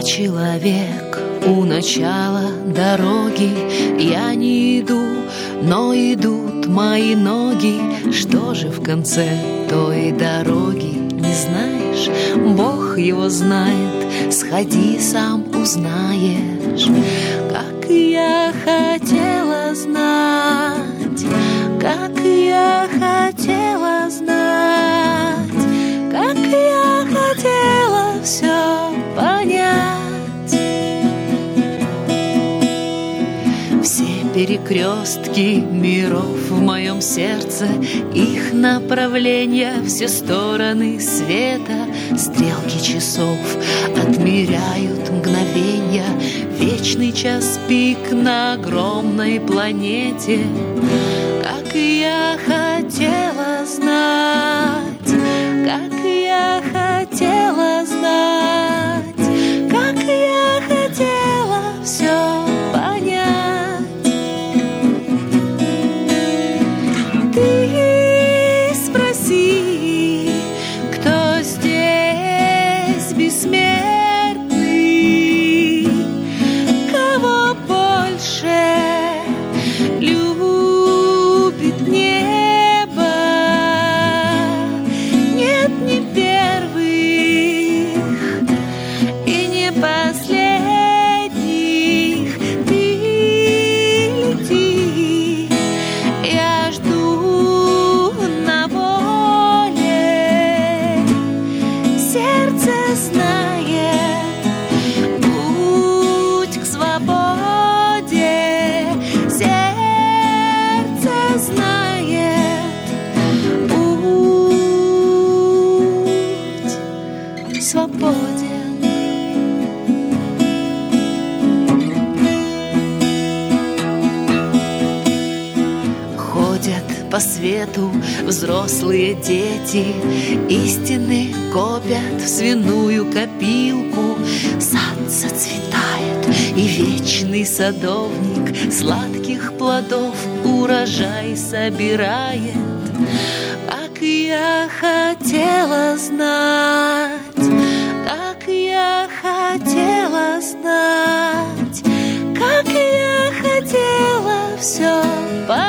человек у начала дороги. Я не иду, но идут мои ноги. Что же в конце той дороги? Не знаешь, Бог его знает. Сходи, сам узнаешь. Как я хотела знать, как я хотела знать, как я хотела все понять. Все перекрестки миров в моем сердце, их направления, все стороны света, стрелки часов отмеряют мгновенья, вечный час пик на огромной планете. Как я хотела знать, как я хотела знать, как я хотела все понять. Ты спроси, кто здесь бессмертный, кого больше любит небо. Нет ни первых и не последних. Ты лети, я жду на воле. Сердце знает путь к свободе. Сердце знает путь свободен. Ходят по свету взрослые дети, истины копят в свиную копилку. Сад зацветает, и вечный садовник сладких плодов урожай собирает. Как я хотела знать, как я хотела знать, как я хотела все понять.